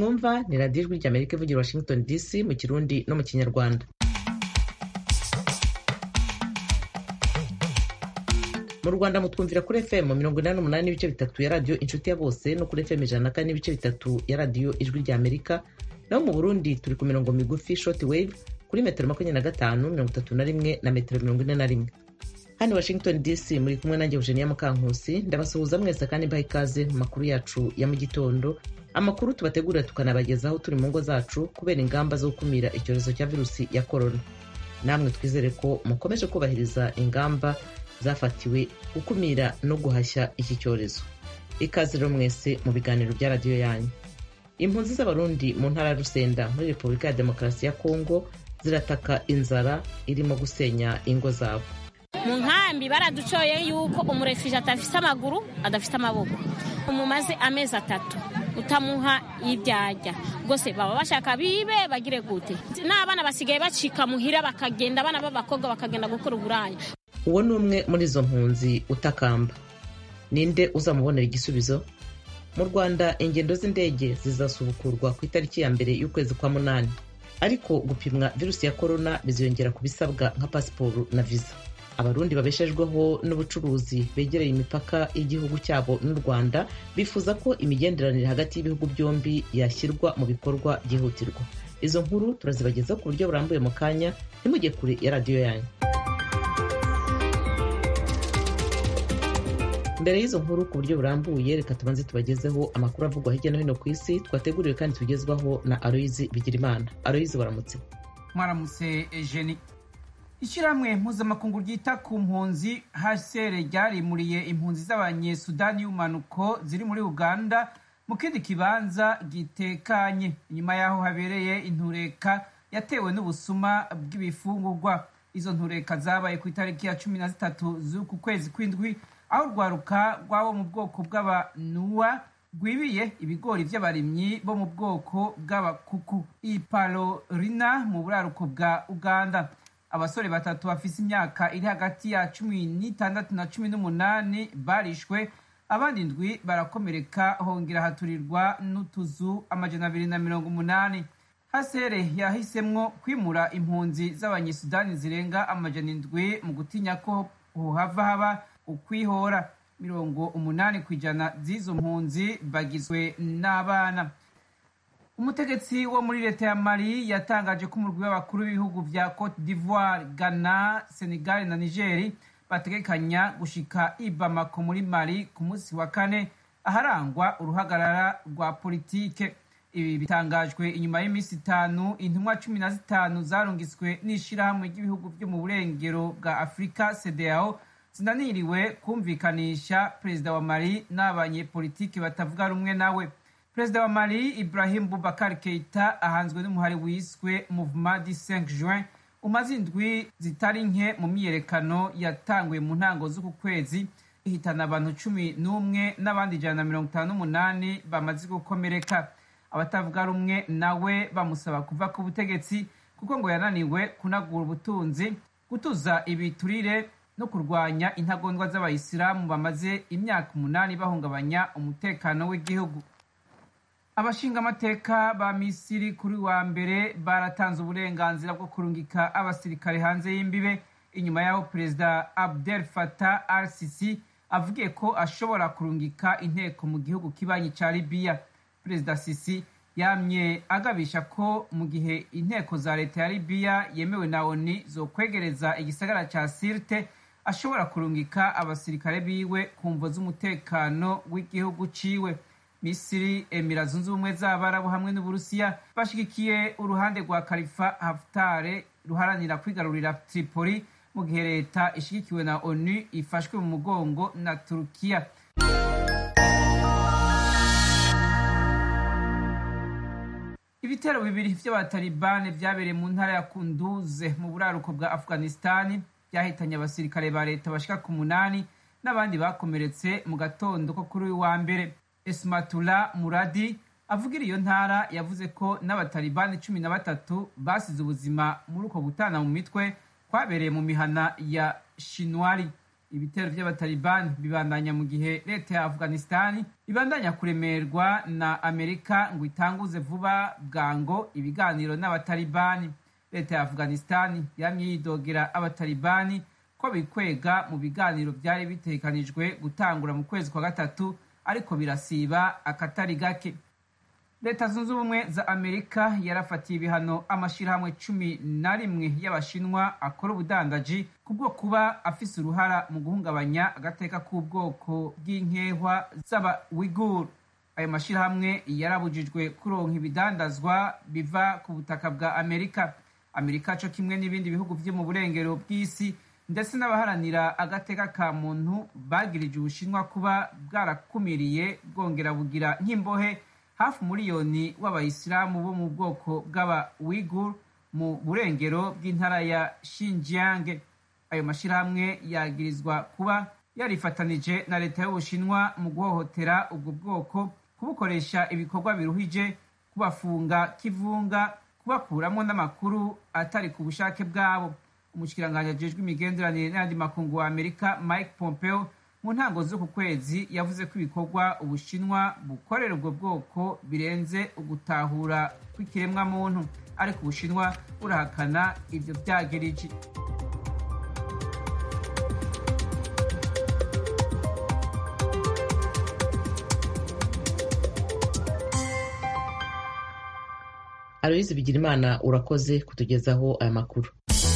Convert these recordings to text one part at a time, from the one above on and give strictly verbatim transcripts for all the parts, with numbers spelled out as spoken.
mwumva ni radiyo ijwi ry'Amerika ivugira Washington D C mu Kirundi no mu Kinyarwanda. Mu Rwanda mutwumvira kuri F M mirongo inani n'umunani n'ibice bitatu ya radiyo Inshuti ya Bose no kuri F M ijana na kane n'ibice bitatu ya radiyo Ijwi ry'Amerika. Naho mu Burundi turi ku mirongo migufi short wave kuri metero makumyabiri na gatanu, mirongo itatu na rimwe na metero mirongo ine na rimwe. Hano Washington D C muri kumwe nanjye Eugenia Mukankusi, ndabasuhuza mwese kandi mbaha ikaze mu makuru yacu ya mu gitondo. Amakuru tubategurira tukanabagezaho turi mu ngo zacu kubera ingamba zo gukumira icyorezo cya virusi ya corona. Namwe twizere ko mukomeje kubahiriza ingamba zafatiwe gukumira no guhashya iki cyorezo. Ikaze rero mwese mu biganiro bya radiyo yanyu. Impunzi z'Abarundi mu ntara ya Rusenda muri Repubulika ya Demokarasi ya Kongo zirataka inzara irimo gusenya ingo zabo. Mu nkambi baraducoye yuko umurefije atafite amaguru adafite amaboko. Umumaze amezi atatu utamuha ibyajya gose baba bashaka bibe bagire gute. N'abana basigaye bacika muhira bakagenda, abana b'abakobwa bakagenda gukora uburaya. Uwo ni umwe muri izo mpunzi utakamba. Ninde uzamubonera igisubizo? Mu Rwanda ingendo z'indege zizasubukurwa ku itariki ya mbere y'ukwezi kwa munani, ariko gupimwa virusi ya corona biziyongera ku bisabwa nka pasiporo na visa. Abarundi babeshejweho n'ubucuruzi begereye imipaka y'igihugu cyabo n'u Rwanda bifuza ko imigenderanire hagati y'ibihugu byombi yashyirwa mu bikorwa byihutirwa. Izo nkuru turazibageza ku buryo burambuye mu kanya, ntimujye kure ya radiyo yanyu. Mbere y'izo nkuru ku buryo burambuye, reka tubanze tubagezeho amakuru avugwa hirya no hino ku isi twateguriwe kandi tugezwaho na Aloyizi Bigirimana. Aloyizi, baramutse. Mwaramutse Eugenie. Ishyirahamwe mpuzamakungu ryita ku mpunzi H C R ryarimuriye impunzi z'Abanyesudani y'umanuko ziri muri Uganda mu kindi kibanza gitekanye inyuma yaho habereye intureka yatewe n'ubusuma bw'ibifungurwa. Izo ntureka zabaye ku itariki ya cumi na zitatu z'uku kwezi kw'indwi, aho rwaruka rwabo mu bwoko bw'abanuwa rwibiye ibigori by'abarimyi bo mu bwoko bw'abakuku i Palorina mu buraruko bwa Uganda. Abasore batatu bafise imyaka iri hagati ya cumi n'itandatu na cumi n'umunani barishwe, abandi ndwi barakomereka, hongera haturirwa n'utuzu amajana abiri na mirongo umunani. H C R yahisemwo kwimura impunzi z'Abanyesudani zirenga amajana indwi mu gutinya ko hohava haba ukwihora. Mirongo umunani kw'ijana z'izo mpunzi bagizwe n'abana. Umutegetsi wo muri leta ya Mali yatangaje ko umurwi w'abakuru b'ibihugu vya Cote d'Ivoire, Ghana, Senegal na Niger bategekanya gushika i Bamako muri Mali ku munsi wa kane, aharangwa uruhagarara rwa politike. Ibi bitangajwe inyuma y'imisi itanu intumwa cumi na zitanu zarungiswe n'ishirahamwe ry'ibihugu byo mu burengero bwa Afrika C D A O zinaniriwe kumvikanisha perezida wa Mali n'abanyepolitiki batavuga rumwe nawe. Perezida wa Mali Ibrahim Boubacar Keita ahanzwe n'umuhari wiswe Mouvement du cinq juin umaze indwi zitari nke mu myiyerekano yatanguye mu ntango z'uku kwezi, ihitana abantu cumi n'umwe n'abandi ijana na mirongo itanu n'umunani bamaze gukomereka. Abatavuga rumwe nawe bamusaba kuva ku butegetsi kuko ngo yananiwe kunagura ubutunzi, gutuza ibiturire no kurwanya intagondwa z'abayisilamu bamaze imyaka umunani bahungabanya umutekano w'igihugu. Abashinga amateka ba Misiri kuri wa mbere baratanze uburenganzira bwo kurungika abasirikare hanze y'imbibe inyuma yaho perezida Abdel Fattah al-Sisi avugiye ko ashobora kurungika inteko mu gihugu kibanyi ca Libya. Perezida Sisi yamye agabisha ko mu gihe inteko za leta ya Libya yemewe na O N U zo kwegereza igisagara ca Sirte, ashobora kurungika abasirikare biwe ku mvo z'umutekano w'igihugu ciwe. Misiri, Emira Zunze Ubumwe z'Abarabu hamwe n'Uburusiya bashigikiye uruhande rwa Khalifa Haftar ruharanira kwigarurira Tripoli, mu gihe leta ishigikiwe na O N U ifashwe mu mugongo na Turukiya. Ibitero bibiri vy'abatalibane vyabereye mu ntara ya Kunduze mu buraruko bwa Afghanistan byahitanye abasirikare ba leta bashika ku munani n'abandi bakomeretse mu gatondo ko kuri wa mbere. Esmatullah Muradi avugira iyo ntara yavuze ko n'abatalibani cumi na batatu basize ubuzima muri uko gutana mu mitwe kwabereye mu mihana ya Shinwari. ibitero by'abatalibani bibandanya mu gihe leta ya Afghanistan ibandanya kuremerwa na Amerika ngo itanguze vuba bwango ibiganiro n'abatalibani. Leta ya Afghanistan yamye yidogera abatalibani ko bikwega mu biganiro byari bitekanijwe gutangura mu kwezi kwa gatatu, ariko birasiba akatari gake. Leta zunze ubumwe za Amerika yarafatiye ibihano amashirahamwe cumi na rimwe y'abashinwa akora ubudandaji kubwo kuba afise uruhara mu guhungabanya agateka k'ubwoko bw'inkehwa z'aba Uighur. Ayo mashirahamwe yarabujijwe kuronka ibidandazwa biva ku butaka bwa Amerika. Amerika co kimwe n'ibindi bihugu vyo mu burengero bw'isi ndetse n'abaharanira agateka ka muntu bagirije Ubushinwa kuba bwarakumiriye bwongera bugira nk'imbohe hafi umuriyoni w'abayisilamu bo mu bwoko bw'aba Uighur mu burengero bw'intara ya Xinjiang. Ayo mashirahamwe yagirizwa kuba yarifatanije na leta y'Ubushinwa mu guhohotera ubwo bwoko, kubukoresha ibikorwa biruhije, kubafunga kivunga, kubakuramo n'amakuru atari ku bushake bwabo. Umushikiranganji ajejwe imigenderanire n'ayandi makungu wa Amerika Mike Pompeo mu ntango z'uku kwezi yavuze ko ibikorwa Ubushinwa bukorera ubwo bwoko birenze ugutahura kw'ikiremwa muntu, ariko Ubushinwa burahakana ivyo vyagiriji. Aloyizi Bigirimana, urakoze kutugezaho aya makuru.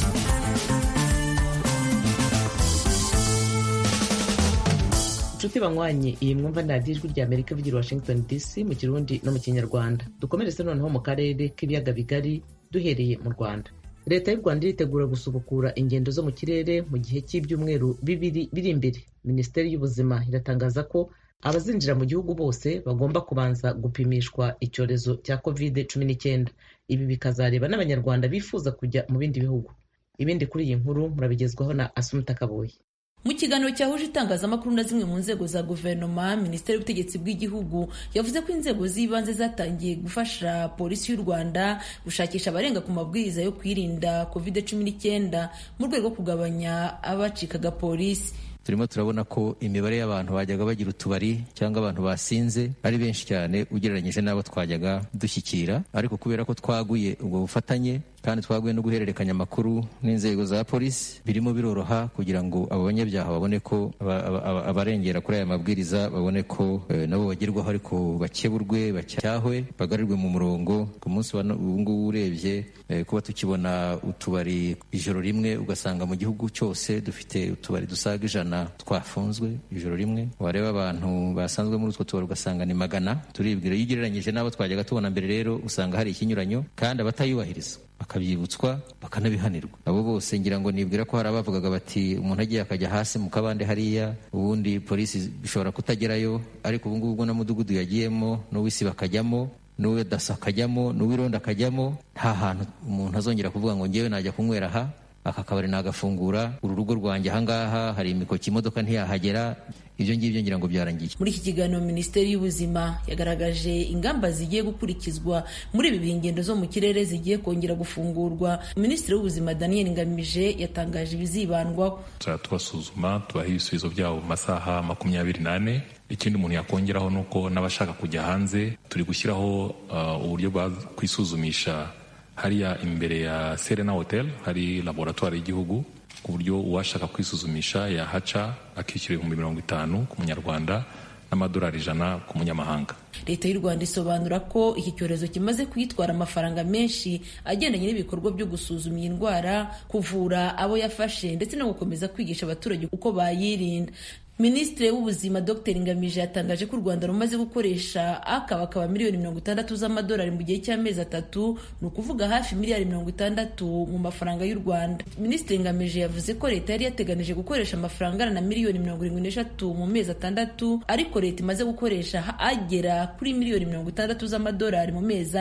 Inshuti banywanyi, iyi mwumva ni radiyo ijwi rya Amerika ivugira Washington D C mu Kirundi no mu Kinyarwanda. Dukomereze noneho mu karere k'ibiyaga bigari, duhereye mu Rwanda. Leta y'u Rwanda iritegura gusubukura ingendo zo mu kirere mu gihe cy'ibyumweru bibiri biri imbere. Minisiteri y'Ubuzima iratangaza ko abazinjira mu gihugu bose bagomba kubanza gupimishwa icyorezo cya covid cumi n'icyenda. Ibi bikazareba n'Abanyarwanda bifuza kujya mu bindi bihugu. Ibindi kuri iyi nkuru murabigezwaho na Asumta Kaboyi. Mu kiganiro cyahuje itangazamakuru na zimwe mu nzego za guverinoma, Minisiteri y'Ubutegetsi bw'Igihugu yavuze ko inzego z'ibanze zatangiye gufasha polisi y'u Rwanda gushakisha abarenga ku mabwiriza yo kwirinda covid cumi n'icyenda mu rwego rwo kugabanya abacikaga polisi. Turimo turabona ko imibare y'abantu bajyaga bagira utubari cyangwa abantu basinze ari benshi cyane ugereranyije n'abo twajyaga dushyikira, ariko kubera ko twaguye ubwo bufatanye kandi twaguye no guhererekanya amakuru n'inzego za polisi, birimo biroroha kugira ngo abo banyabyaha babone ko abarengera kuri aya mabwiriza babone ko e, nabo bagerwaho, ariko bakeburwe, bacyahwe, bagarirwe mu murongo. Ku munsi wa ubu ngubu urebye e, kuba tukibona utubari ijoro rimwe, ugasanga mu gihugu cyose dufite utubari dusaga ijana twafunzwe ijoro rimwe. Wareba abantu basanzwe muri utwo tubari ugasanga ni magana. Turibwira iyo ugereranyije n'abo twajyaga tubona mbere, rero usanga hari ikinyuranyo, kandi abatayubahiriza bakabyibutswa bakanabihanirwa. Abo bose ngira ngo nibwira ko hari abavugaga bati umuntu agiye akajya hasi mu kabande hariya, ubundi polisi bishobora kutagerayo, ariko ubu ngubu na mudugudu yagiyemo, n'uwisi bakajyamo, n'uwe dasa akajyamo, n'uwironda akajyamo, nta hantu umuntu azongera kuvuga ngo ngewe najya kunywera aha, aka kabari nagafungura, uru rugo rwanjye ahangaha hari imikoki, imodoka ntiyahagera. Ibyo ngibyo ngira ngo byarangiye. Muri iki kiganiro, Minisiteri y'Ubuzima yagaragaje ingamba zigiye gukurikizwa muri ibi bihe ingendo zo mu kirere zigiye kongera gufungurwa. Minisitiri w'Ubuzima Daniel Ngamije yatangaje ibizibandwaho. Tubasuzuma, tubaha ibisubizo byabo mu masaha makumyabiri n'ane. Ikindi umuntu yakongeraho ni uko n'abashaka kujya hanze turi gushyiraho uh, uburyo bwa kwisuzumisha hariya imbere ya Serena Hotel, hari laboratoire y'igihugu, ku buryo uwashaka kwisuzumisha yahaca akishyura ibihumbi mirongo itanu ku munyarwanda n'amadolari ijana ku munyamahanga. Leta y'u Rwanda isobanura ko iki cyorezo kimaze kwitwara amafaranga menshi agendanye n'ibikorwa byo gusuzuma iyi ndwara, kuvura abo yafashe ndetse no gukomeza kwigisha abaturage uko bayirinda. Minisitiri w'Ubuzima Dr Ngamije yatangaje ko u Rwanda rumaze gukoresha akabakaba miliyoni mirongo itandatu z'amadolari mu gihe cy'amezi atatu, ni ukuvuga hafi miliyari mirongo itandatu mu mafaranga y'u Rwanda. Minisitiri Ngamije yavuze ko leta yari yateganije gukoresha amafaranga angana na miliyoni mirongo irindwi n'eshatu mu mezi atandatu, ariko leta imaze gukoresha agera kuri miliyoni mirongo itandatu z'amadolari mu mezi ane.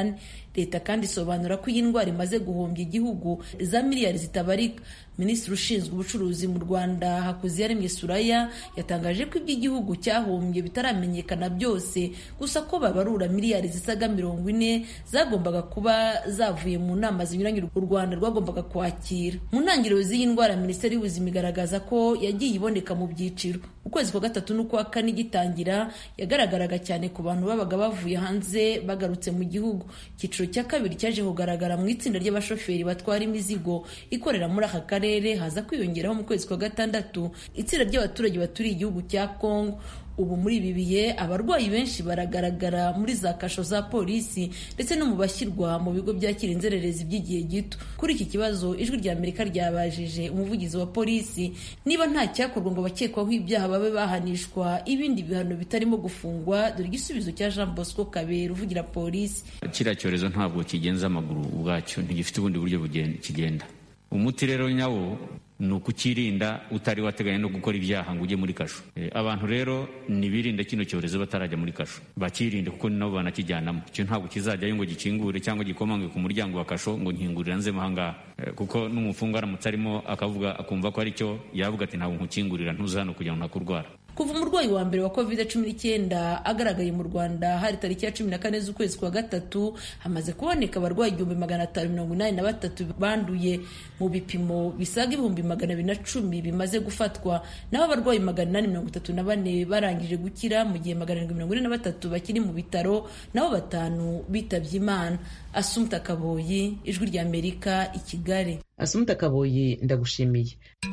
leta kandi isobanura ko iyi ndwara imaze guhombya igihugu za miliyari zitabarika. Minisitiri ushinzwe ubucuruzi mu Rwanda Hakuziyaremye Suraya yatangaje ko iby'igihugu cyahombye bitaramenyekana byose, gusa ko babarura miliyari zisaga mirongo ine zagombaga kuba zavuye mu nama zinyuranye u Rwanda rwagombaga kwakira. Mu ntangiriro z'iyi ndwara Minisiteri y'Ubuzima igaragaza ko yagiye iboneka mu byiciro. Ukwezi kwa gatatu n'ukwa kane gitangira yagaragaraga cyane ku bantu babaga bavuye hanze bagarutse mu gihugu. Icyiciro cya kabiri cyaje kugaragara mu itsinda ry'abashoferi batwara imizigo ikorera muri aka karere, haza kwiyongeraho mu kwezi kwa gatandatu itsinda ry'abaturage baturiye igihugu cya Kongo. Ubu muri ibi bihe abarwayi benshi baragaragara muri za kasho za polisi ndetse no mu bashyirwa mu bigo byakira inzererezi by'igihe gito. Kuri iki kibazo Ijwi rya Amerika ryabajije umuvugizi wa polisi niba nta cyakorwa ngo abakekwaho ibyaha babe bahanishwa ibindi bihano bitarimo gufungwa. Dore igisubizo cya Jean Bosco Kabera uvugira polisi. Kiriya cyorezo ntabwo kigenza amaguru ubwacyo, ntigifite ubundi buryo kigenda. Umuti rero nyawo ni ukukirinda utari wateganya no gukora ibyaha ngo ujye muri kasho. E, abantu rero nibirinde kino cyorezo batarajya muri kasho, bakirinde kuko nabo banakijyanamo. Cyo ntabwo kizajyayo ngo gikingure cyangwa gikomange ku muryango wa kasho ngo nkingurira nze mahanga, e, kuko n'umufungo aramutse arimo akavuga akumva ko ari cyo yavuga ati ntabwo nkukingurira ntuza hano kugira ngo ntakurwara. Kuva umurwayi wa mbere wa covid cumi n'icyenda agaragaye mu Rwanda hari tariki ya cumi na kane z'ukwezi kwa gatatu, hamaze kuboneka abarwayi igihumbi magana atanu mirongo inani na batatu banduye. Mu bipimo bisaga ibihumbi magana abiri na cumi bimaze gufatwa, naho abarwayi magana inani mirongo itatu na bane barangije gukira, mu gihe magana arindwi mirongo ine na batatu bakiri mu bitaro, naho batanu bitabye Imana. Assumpta Kaboyi, Ijwi rya Amerika, i Kigali. Assumpta Kaboyi, ndagushimiye.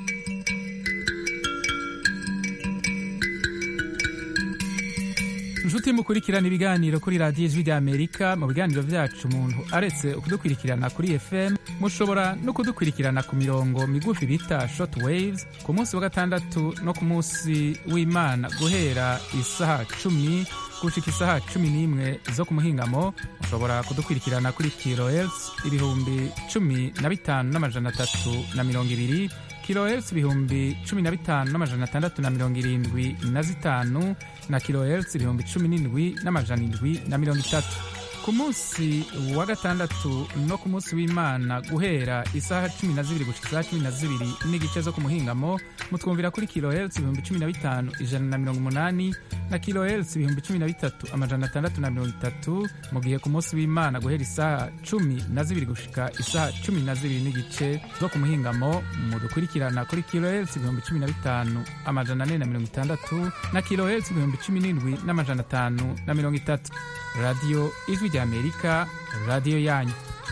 Inshuti mukurikirana ibiganiro kuri radiyo Ijwi rya Amerika. Mu biganiro byacu umuntu aretse kudukurikirana kuri F M, mushobora no kudukurikirana ku mirongo migufi bita short waves ku munsi wa gatandatu no ku munsi w'Imana guhera isaha cumi gushika isaha cumi n'imwe zo ku muhingamo. Mushobora kudukurikirana kuri kilohertz ibihumbi cumi na bitanu n'amajana atatu na mirongo ibiri, kilohertz ibihumbi cumi na bitanu n'amajana atandatu na mirongo irindwi na zitanu, na kilohertz ibihumbi cumi n'indwi n'amajana indwi na mirongo itatu. Ku munsi wa gatandatu no ku munsi w'Imana guhera isaha cumi na zibiri gushika isaha cumi na zibiri n'igice zo ku muhingamo, mutwumvira kuri kilohertz ibihumbi cumi na bitanu ijana na mirongo umunani, na kilohertz ibihumbi cumi na bitatu amajana atandatu na mirongo itatu, mu gihe ku munsi w'Imana guhera isaha cumi na zibiri gushika isaha cumi na zibiri n'igice zo ku muhingamo, mudukurikirana kuri kilohertz ibihumbi cumi na bitanu amajana ane na mirongo itandatu, na kilohertz ibihumbi cumi n'indwi n'amajana atanu na mirongo itatu. Radio Ijwi rya Amerika, radio yanyu.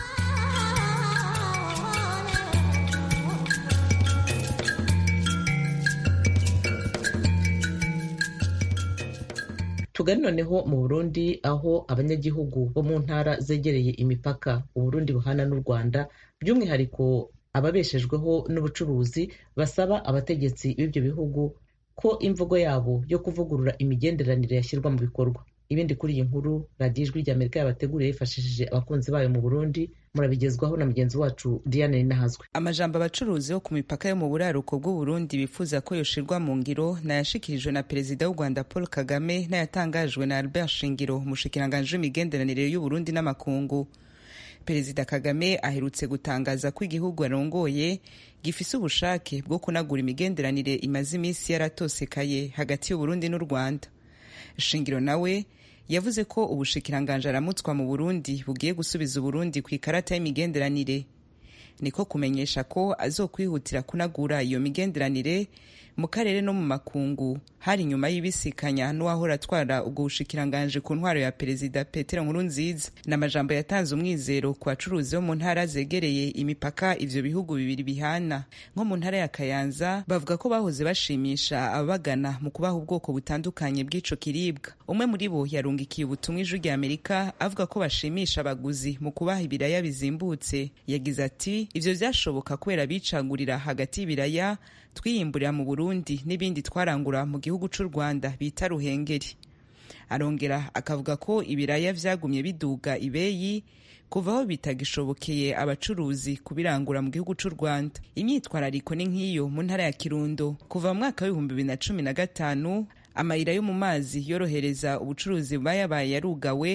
Tugari noneho mu Burundi, aho abanyagihugu bo mu ntara zegereye imipaka Uburundi buhana n'u Rwanda, by'umwihariko ababeshejweho n'ubucuruzi, basaba abategetsi b'ibyo bihugu ko imvugo yabo yo kuvugurura imigenderanire yashyirwa mu bikorwa. Ibindi kuri iyi nkuru radiyo Ijwi rya Amerika yabateguriye yifashishije abakunzi bayo mu Burundi, murabigezwaho na mugenzi wacu Diane Ninahazwe. Amajambo abacuruzi bo ku mipaka yo mu buraruko bw'u Burundi bifuza ko yoshirwa mu ngiro nayashikirijwe na Perezida w'u Rwanda Paul Kagame, n'ayatangajwe na Albert Shingiro, umushikiranganji w'imigenderanire y'u Burundi n'amakungu. Perezida Kagame aherutse gutangaza ko igihugu arongoye gifise ubushake bwo kunagura imigenderanire imaze iminsi yaratosekaye hagati y'u Burundi n'u Rwanda. Shingiro nawe yavuze ko ubushikiranganje aramutswa mu Burundi bugiye gusubiza Burundi ku ikarata y'imigenderanire, niko kumenyesha ko azokwihutira kunagura iyo migenderanire mu karere no mu makungu, hari nyuma y'ibisikanya n'uwahora atwara ubwo bushikiranganje ku ntwaro ya Perezida Petero Nkurunziza. N'amajambo yatanze umwizero ku bacuruzi bo mu ntara zegereye imipaka ivyo bihugu bibiri bihana. Nko mu ntara ya Kayanza bavuga ko bahoze bashimisha ababagana mu kubaha ubwoko butandukanye bw'ico kiribwa. Umwe muri bo yarungikiye ubutumwa Ijwi rya Amerika avuga ko bashimisha abaguzi mu kubaha ibiraya bizimbutse. Yagize ati ivyo vyashoboka kubera bicagurira hagati y'ibiraya twiyimburira mu Burundi n'ibindi twarangura mu gihugu c'u Rwanda bita ruhengeri. Arongera akavuga ko ibiraya vyagumye biduga ibeyi kuva aho bitagishobokeye abacuruzi kubirangura mu gihugu c'u Rwanda. Imyitwarariko ni nk'iyo mu ntara ya Kirundo. Kuva mu mwaka w'ibihumbi bibiri na cumi na gatanu amayira yo mu mazi yorohereza ubucuruzi bayabaye yarugawe,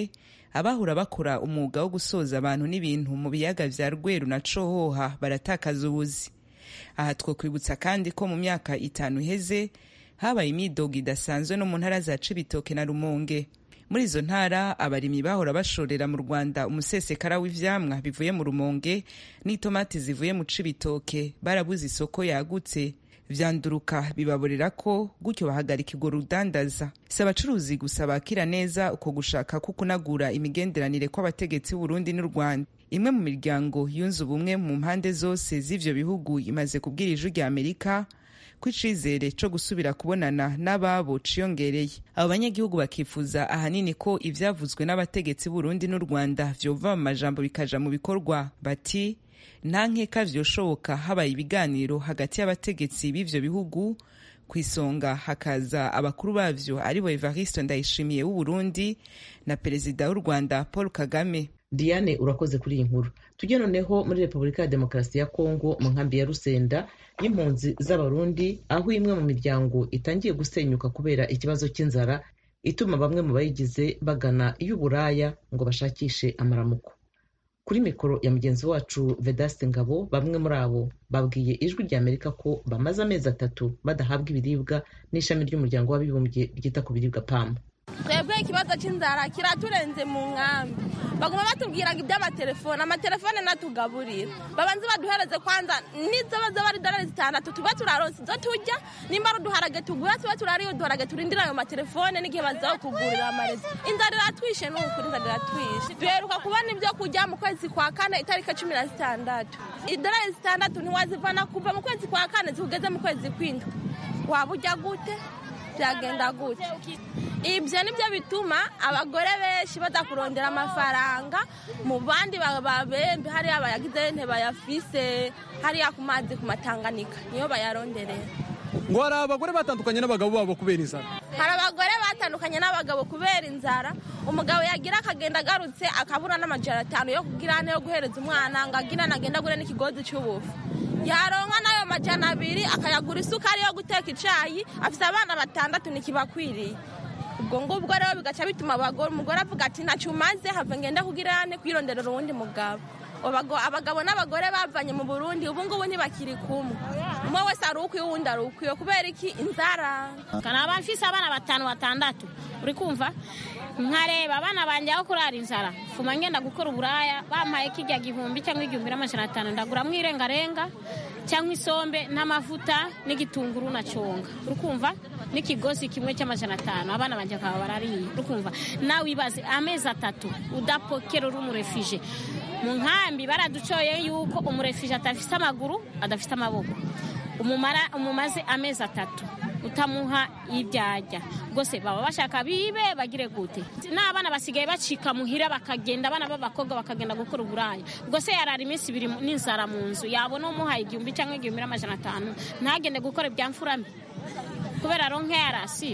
abahora bakora umwuga wo gusoza abantu n'ibintu mu biyaga vya Rweru na Cohoha baratakaza ubuzi. Aha twokwibutsa kandi ko mu myaka itanu iheze habaye imidogo idasanzwe no mu ntara za Cibitoke na Rumonge. Muri izo ntara abarimyi bahora bashorera mu Rwanda umusesekara w'ivyamwa bivuye mu Rumonge n'itomati zivuye mu Cibitoke barabuze isoko yagutse, vyanduruka bibaborera ko gutyo bahagarika urwo rudandaza. Si abacuruzi gusa bakira neza uko gushaka ko kunagura imigenderanire kw'abategetsi b'u Burundi n'u Rwanda. Imwe mu miryango yunze ubumwe mu mpande zose z'ivyo bihugu imaze kubwira Ijwi rya Amerika ko icizere co gusubira kubonana n'ababo ciyongereye. Abo banyagihugu bakifuza ahanini ko ivyavuzwe n'abategetsi b'u Burundi n'u Rwanda vyova mu majambo bikaja mu bikorwa. Bati nta nkeka vyoshoboka habaye ibiganiro hagati y'abategetsi b'ivyo bihugu, kwisonga hakaza abakuru bavyo aribo Evariste Ndayishimiye w'u Burundi na perezida w'u Rwanda Paul Kagame. Diane, urakoze kuri iyi nkuru. Tujye noneho muri Repubulika ya Demokarasi ya Kongo mu nkambi ya Rusenda y'impunzi z'Abarundi, aho imwe mu miryango itangiye gusenyuka kubera ikibazo cy'inzara ituma bamwe mu bayigize bagana iy'uburaya ngo bashakishe amaramuko. Kuri mikoro ya mugenzi wacu Vedaste Ngabo, bamwe muri abo babwiye Ijwi rya Amerika ko bamaze amezi atatu badahabwa ibiribwa n'ishami ry'umuryango w'abibumbye ryita ku biribwa P A M. Twebwe ikibazo cy'inzara kiraturenze mu nkambi. Baguma batubwira ngo iby'amatelefone, amatelefone natugaburira. Babanze baduhereze kwanza nizo baza bari dolari zitandatu tuba turaronse zo tujya, nimba ruduharage tugura tuba turariyo duharage turindira ayo matelefone n'igihe bazaho kugurira amarezi. Inzara iratwishe n'ukuri, inzara iratwishe. Duheruka kubona ibyo kujya mu kwezi kwa kane itariki cumi na zitandatu. Idolari zitandatu ntiwazivana kuva mu kwezi kwa kane zikugeze mu kwezi kw'indwi. Waba ujya gute? Byagenda gute? Ibyo nibyo bituma abagore benshi badakurondera amafaranga mu bandi babembe hari abayagize nte bayafise hari ku mazi ku Matanganika niyo bayaronderera. Ngo hari abagore batandukanye n'abagabo babo kubera inzara. Hari abagore batandukanye n'abagabo kubera inzara, umugabo yagira akagenda agarutse akabura n'amajana atanu yo kugira ne yo guhereza umwana ngo agira nagenda gure n'ikigozi cy'ubufu. Yaronka nayo majana abiri akayagura isukari yo guteka icayi, afise abana batandatu nikibakwiriye. Ubwo ngubwo rero bigaca bituma abagore umugore avuga ati nacumaze have ngenda kugira ne kwironderera uwundi mugabo. Abagabo n'abagore bavanye mu Burundi ubu ngubu ntibakiri kumwe. Umwe wese ari ukwiye uwundi ari ukwiye kubera iki inzara. Kana abafise abana batanu batandatu uri kumva nkareba abana banje aho kurara inzara fuma ngenda gukora uburaya bampaye kijya gihumbi cyangwa igihumbi n'amajana atanu ndagura mwirengarenga cyangwa isombe n'amavuta n'igitunguru na conga uri kumva n'ikigozi kimwe cy'amajana atanu abana banje akaba barariye uri kumva nawe ibaze amezi atatu udapokera uri umurefije mu nkambi baraducoye yuko umurefije atafite amaguru adafite amaboko umumara umumaze amezi atatu utamuha ibyajya gose baba bashaka bibe bagire gute n'abana basigaye bacika muhira bakagenda abana b'abakobwa bakagenda gukora uburaya gose yarara iminsi ibiri n'inzara mu nzu yabona umuhaye igihumbi cyangwa igihumbi n'amajana atanu ntagende gukora ibyamfurambi kubera ronke yarasi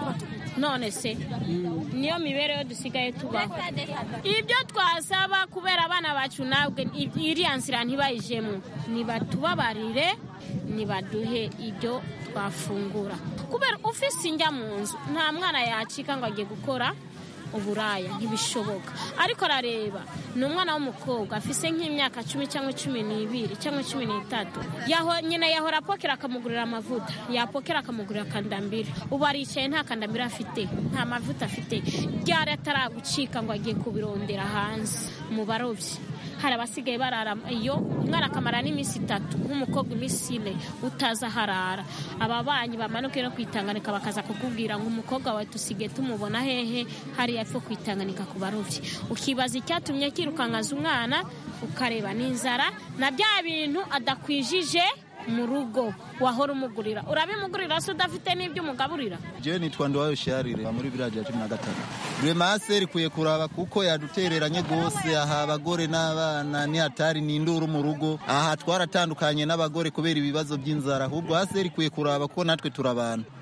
none se niyo mibereho dusigaye tubaho ibyo twasaba kubera abana bacu nabwe iriya nzira ntibayijemo nibatubabarire nibaduhe ibyo twafungura kubera ufise injya mu nzu nta mwana yacika ngo agiye gukora uburaya ntibishoboka ariko arareba ni umwana w'umukobwa afise nk'imyaka cumi cyangwa cumi n'ibiri cyangwa cumi n'itatu yaho nyine yahora apokera akamugurira amavuta yapokera akamugurira kandambiri ubu aricaye nta kandambiri afite nta mavuta afite ryari ataragucika ngo agiye kubirondera hanze mu barovyi hari abasigaye barara iyo umwana akamara n'iminsi itatu nk'umukobwa iminsi ine utaza harara ababanyi bamanuke no kwitanganika bakaza kukubwira ngo umukobwa wawe tusigaye tumubona hehe hari yapfo kwitanganika ku barovyi ukibaza icyatumye kirukangaza umwana ukareba n'inzara na bya bintu adakwijije mu rugo wahora umugurira urabimugurira se udafite n'ibyo umugaburira. Je nitwa Ndwayo Sharire muri village ya cumi na gatatu Rwemase rikuye kuraba kuko yadutereranye gose aha abagore n'abana ni hatari n'induru mu rugo aha twaratandukanye n'abagore kubera ibibazo by'inzara ahubwo hase rikuye kuraba ko natwe turabana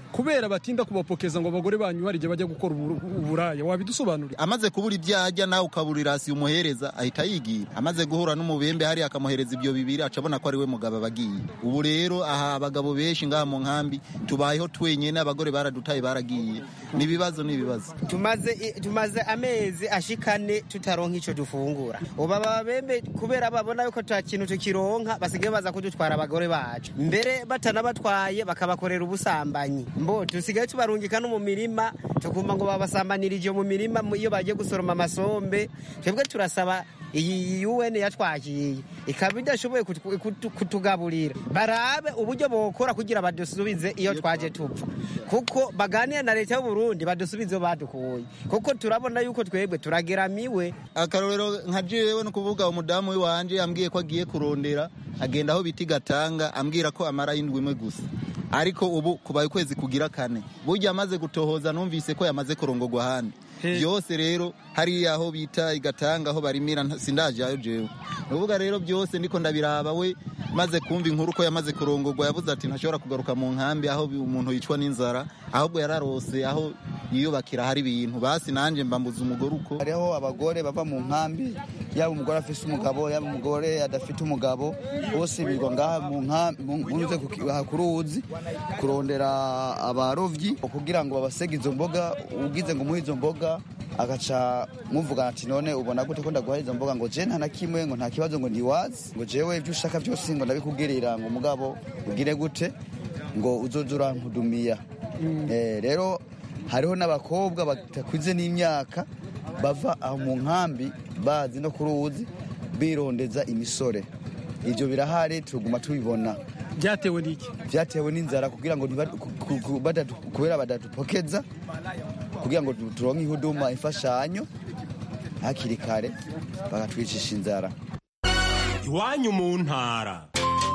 kubera batinda kubapokeza ngo abagore banyu hari igihe bajya gukora uburaya, wabidusobanurira? Amaze kubura ibyo ajya nawe ukaburira hasi umuhereza ahita yigira, amaze guhura n'umubembe hari akamuhereza ibyo bibiri acabona ko ari we mugabo bagiye. Ubu rero aha abagabo benshi ngaha mu nkambi tubayeho twenyene, abagore baradutaye baragiye, nibibazo nibibazo. Tumaze tumaze amezi ashikane tutaronka ico dufungura. Uba babembe kubera babona yuko ta kintu tukironka basigaye baza kudutwara abagore bacu, mbere batanabatwaye bakabakorera ubusambanyi. Mbo tusigaye tubarungika no mu mirima tukumva ngo babasambanirije mu mirima iyo bagiye gusoroma amasombe. Twebwe turasaba iyi U N yatwakiye ikaba idashoboye kutugaburira, barabe uburyo bokora kugira badusubize iyo twaje tupfa, kuko baganira na leta y'u Burundi badusubize badukuye, kuko turabona yuko twebwe turageramiwe. Akarorero nka jewe no kuvuga umudamu wanje ambwiye ko agiye kurondera, agenda aho biti Gatanga ambwira ko amara indwi imwe gusa, ariko ubu kubaye ukwezi kugira kane, burya amaze gutohoza numvise ko yamaze kurongorwa ahandi. Byose rero hari aho bita Igatanga aho barimira sindaje ayo jewe. Nuvuga rero byose ndiko ndabiraba, we maze kumva inkuru ko yamaze kurongorwa yavuze ati ntashobora kugaruka mu nkambi aho umuntu yicwa n'inzara, ahubwo yararose aho yiyubakira hari ibintu. Basi nanje mbambuza umugore uko hariho abagore bava mu nkambi, yaba umugore afise umugabo yaba umugore adafite umugabo, bose birwa ngaha mu nkambi munze kuruzi kurondera abarovyi kugira ngo babasege izo mboga. Ugize ngo muhizo mboga agaca muvuga ati none ubona gute ko ndaguha izo mboga, ngo je nta na kimwe, ngo nta kibazo, ngo ndiwazi, ngo jewe ibyo ushaka byose ngo ndabikubwirira, ngo mugabo ugire gute, ngo uzozura nkudumiya. Mm. Eh, rero hariho n'abakobwa batakwize n'imyaka bava aho mu nkambi bazi no kuruzi birondeza imisore. Ibyo birahari tuguma tubibona. Byatewe n'iki? Byatewe n'inzara kugira ngo kubera badadupokeza kugira ngo turonke ihuduma imfashanyo hakiri kare bagatwicisha inzara. Iwanyu mu ntara.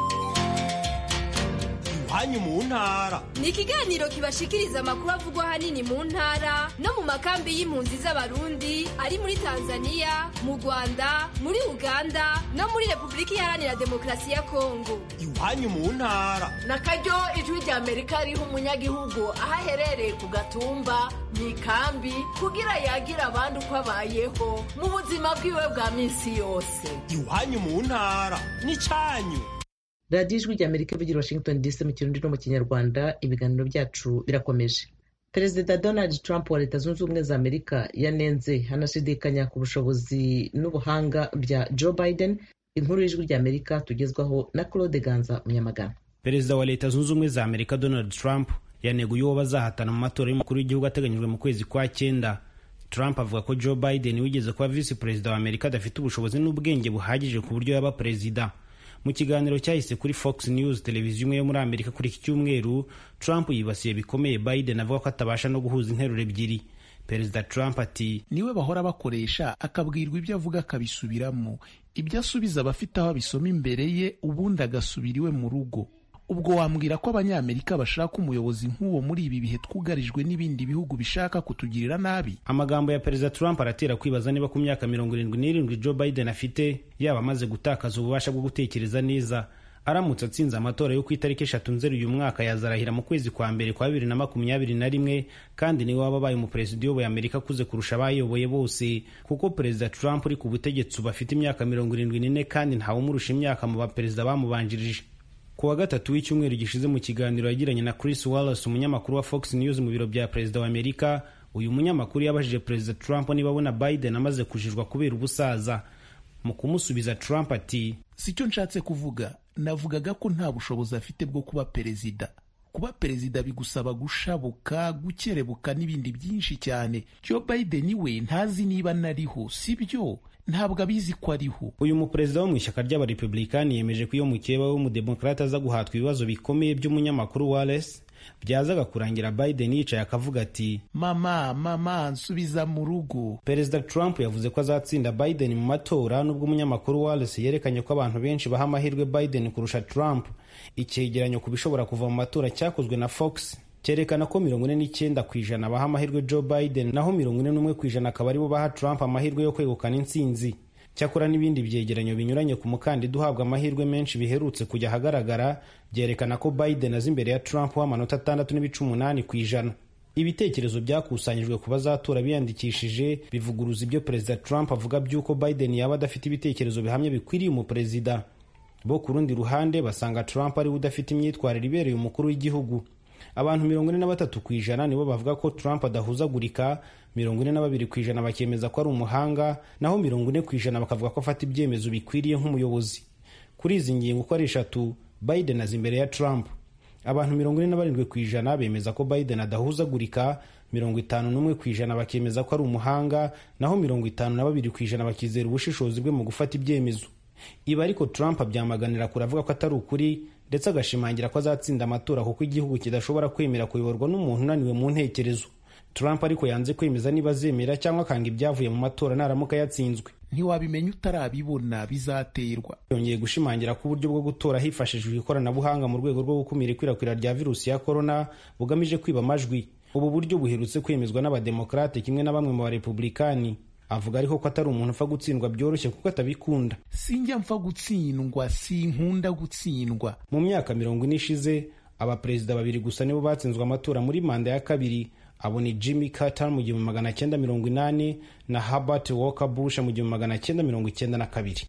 Iwanyu mu ntara ni ikiganiro kibashikiriza amakuru avugwa hanini mu ntara no mu makambi y'impunzi z'abarundi ari muri Tanzania, mu Rwanda, muri Uganda no muri Repubulika Iharanira Demokarasi ya Kongo. Iwanyu mu ntara nakaryo ijwi rya Amerika riha umunyagihugu aho aherereye ku gatumba mu ikambi kugira yagira abandi uko abayeho mu buzima bwiwe bwa minsi yose. Iwanyu mu ntara ni cyanyu. radiyo ijwi rya Amerika ivugira Washington D C mu kirundi no mu kinyarwanda. Ibiganiro byacu birakomeje. Perezida Donald Trump wa Leta Zunze Ubumwe za Amerika yanenze hanashidikanya ku bushobozi n'ubuhanga bya Joe Biden. Inkuru y'ijwi rya Amerika tugezwaho na Claude Ganza Munyamagana. Perezida wa Leta Zunze Ubumwe za Amerika Donald Trump yaneguye uwo bazahatana mu matora y'umukuru w'igihugu ateganyijwe mu kwezi kwa cyenda. Trump avuga ko Joe Biden wigeze kuba visi perezida wa Amerika adafite ubushobozi n'ubwenge buhagije ku buryo yaba perezida. Mu kiganiro cyahise kuri Fox News, televiziyo imwe yo muri Amerika kuri iki cyumweru, Trump yibasiye bikomeye Biden avuga ko atabasha no guhuza interuro ebyiri. Perezida Trump ati niwe bahora bakoresha akabwirwa ibyo avuga akabisubiramo, ibyo asubiza abafite aho abisoma imbere ye ubundi agasubira iwe mu rugo. Ubwo wambwira ko abanyamerika bashaka umuyobozi nk'uwo muri ibi bihe twugarijwe n'ibindi bihugu bishaka kutugirira nabi? Amagambo ya Perezida Trump aratera kwibaza niba ku myaka mirongo irindwi n'irindwi Joe Biden afite yaba amaze gutakaza ububasha bwo gutekereza neza. Aramutse atsinze amatora yo ku itariki eshatu Nzeri uyu mwaka yazarahira mu kwezi kwa mbere kwa bibiri na makumyabiri na rimwe, kandi niwe waba abaye umuperezida uyoboye Amerika akuze kurusha abayoboye bose, kuko Perezida Trump uri ku butegetsi ubu afite imyaka mirongo irindwi n'ine kandi ntawumurusha imyaka mu baperezida bamubanjirije. Ku wa gatatu w'icyumweru gishize mu kiganiro yagiranye na Chris Wallace, umunyamakuru wa Fox News mu biro bya Perezida wa Amerika, uyu munyamakuru yabajije Perezida Trump niba abona Biden amaze kujijwa kubera ubusaza. Mu kumusubiza Trump ati sicyo nshatse kuvuga, navugaga ko nta bushobozi afite bwo kuba perezida. Kuba perezida bigusaba gushabuka, gukerebuka n'ibindi byinshi cyane. Joe Biden we ntazi niba nariho, sibyo? Ntabwo abizi ko ariho. Uyu muperezida wo mu ishyaka ry'abarepublikani yemeje ko iyo mukeba we w'umudemokrata aza guhatwa ibibazo bikomeye by'umunyamakuru Wallace byazaga kurangira Biden yicaye akavuga ati mama mama nsubiza mu rugo. Perezida Trump yavuze ko azatsinda Biden mu matora, nubwo umunyamakuru Wallace yerekanye ko abantu benshi baha amahirwe Biden kurusha Trump. Icyegeranyo ku bishobora kuva mu matora cyakozwe na Fox cyerekana ko mirongo ine n'icyenda ku ijana baha amahirwe Joe Biden, naho mirongo ine n'umwe ku ijana akaba aribo baha Trump amahirwe yo kwegukana intsinzi. cyakora n'ibindi byegeranyo binyuranye ku mukandida uhabwa amahirwe menshi biherutse kujya ahagaragara byerekana ko Biden azi imbere ya Trump w'amanota atandatu n'ibice umunani ku ijana. Ibitekerezo byakusanyijwe ku bazatora biyandikishije bivuguruza ibyo Perezida Trump avuga by'uko Biden yaba adafite ibitekerezo bihamye bikwiriye umuperezida. Bo ku rundi ruhande basanga Trump ari we udafite imyitwarire ibereye umukuru w'igihugu. Abantu mirongo ine na batatu ku ijana nibo bavuga ko Trump adahuzagurika, mirongo ine na babiri ku ijana bakemeza ko ari umuhanga, naho mirongo ine ku ijana bakavuga ko afata ibyemezo bikwiriye nk'umuyobozi. Kuri izi ngingo uko ari eshatu, Biden azi imbere ya Trump. Abantu mirongo ine na barindwi ku ijana bemeza ko Biden adahuzagurika, mirongo itanu n'umwe ku ijana bakemeza ko ari umuhanga, naho mirongo itanu na babiri ku ijana bakizera ubushishozi bwe mu gufata ibyemezo. Ibi ariko Trump abyamaganira kure avuga ko atari ukuri, ndetse agashimangira ko azatsinda amatora kuko igihugu kidashobora kwemera kuyoborwa n'umuntu unaniwe mu ntekerezo. Trump ariko yanze kwemeza niba azemera cyangwa akanga ibyavuye mu matora naramuka yatsinzwe. Ntiwabimenya utarabibona bizaterwa. Yongeye gushimangira ko uburyo bwo gutora hifashishijwe ikoranabuhanga mu rwego rwo gukumira ikwirakwira rya virusi ya corona bugamije kwiba amajwi. Ubu buryo buherutse kwemezwa n'abademokrate kimwe na bamwe mu barepublikani. Avuga ariko ko atari umuntu upfa gutsindwa byoroshye kuko atabikunda. Sinjya mpfa gutsindwa, sinkunda gutsindwa. Mu myaka mirongo ine ishize abaperezida babiri gusa nibo batsinzwe amatora muri manda ya kabiri. Abo ni Jimmy Carter mu gihumbi magana cyenda mirongo inani na Herbert Walker Bush mu gihumbi magana cyenda mirongo icyenda na kabiri.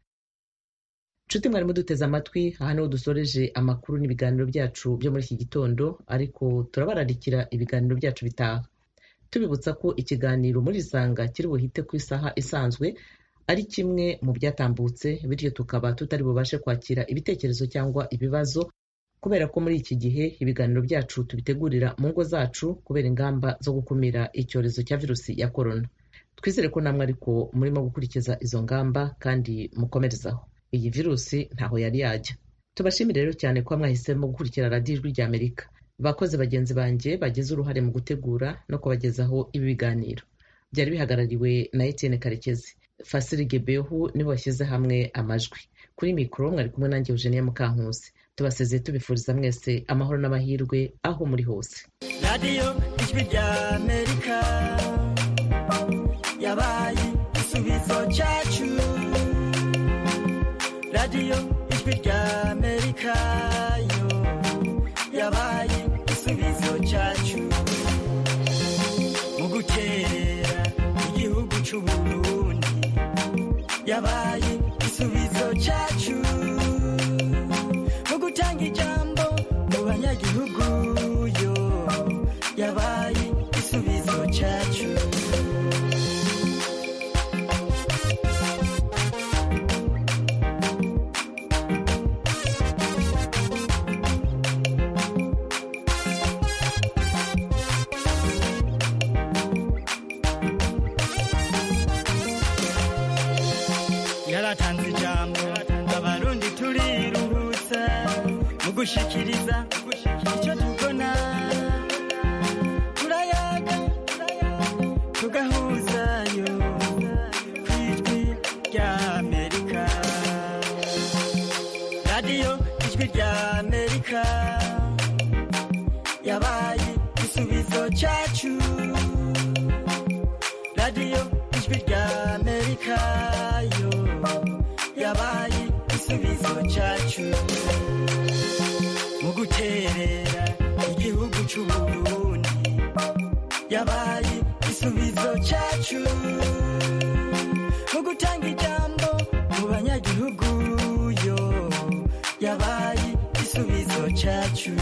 Nshuti mwari muduteze amatwi, aha niho dusoreje amakuru n'ibiganiro byacu byo muri iki gitondo, ariko turabararikira ibiganiro byacu bitaha. Tubibutsa ko ikiganiro muri Isanga kiri buhite ku isaha isanzwe ari kimwe mu byatambutse, bityo tukaba tutari bubashe kwakira ibitekerezo cyangwa ibibazo kubera ko muri iki gihe ibiganiro byacu tubitegurira mu ngo zacu kubera ingamba zo gukumira icyorezo cya virusi ya korona. Twizere ko namwe ariko murimo gukurikiza izo ngamba kandi mukomerezaho. Iyi virusi ntaho yari yajya. Tubashimire rero cyane ko mwahisemo gukurikira radiyo Ijwi rya Amerika. Bakoze bagenzi banjye bagize uruhare mu gutegura no kubagezaho ibi biganiro. Byari bihagarariwe na Etienne Karekezi. Fasiri Gebehu nibo bashyize hamwe amajwi. Kuri mikoro mwari kumwe nanjye Eugenia Mukankusi. Tubasezeye tubifuriza mwese amahoro n'amahirwe aho muri hose. Radio Ijwi rya Amerika yabaye igisubizo cyacu. Radio Ijwi rya Amerika yo yabaye igisubizo cyacu. Mu gukerera igihugu cy'u Burundi yabaye igisubizo cyacu. Mu gutanga ijambo mu banyagihugu yo yabaye igisubizo cyacu. Yaratanze ijambo abarundi turiruhutsa mu gushikiriza icyo tubona. Turayaga tugahuzayo ku Ijwi rya Amerika. Radio Ijwi rya Amerika yabaye igisubizo cyacu. Radio Ijwi rya Amerika yo yabaye igisubizo cyacu. Mu guterera igihugu cy'u Burundi yabaye igisubizo cyacu. Mu gutanga ijambo mu banyagihugu yo yabaye igisubizo cyacu.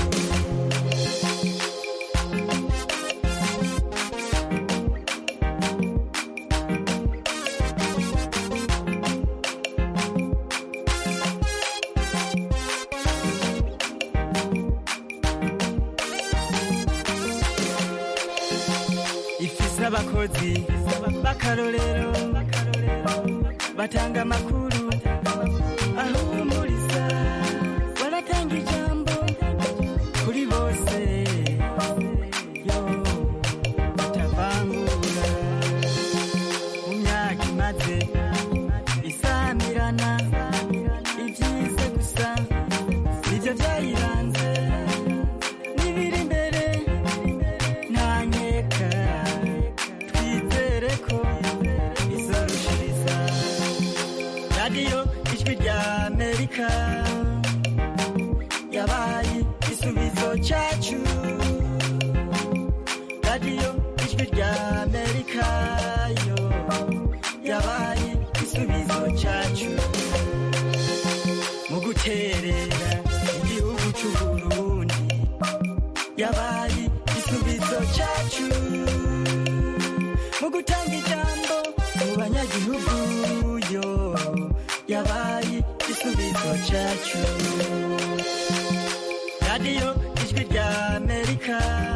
Abakozi bakarorero batanga amakuru ahumuriza, baratanga ijambo kuri bose yo batavangura. Mu myaka imaze isamirana ibyize gusa nibyo byayiranze, n'ibiri imbere nta nkeka. yabaye igisubizo cyacu radiyo ijwi rya amerika yo yabaye igisubizo cyacu mu guterera igihugu cy'uburundi yabaye igisubizo cyacu mu gutanga ijambo mu banyagihugu yo yabaye igisubizo cyacu radiyo ijwi rya amerika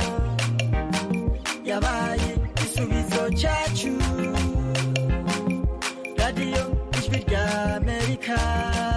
yabaye igisubizo cyacu radiyo ijwi rya amerika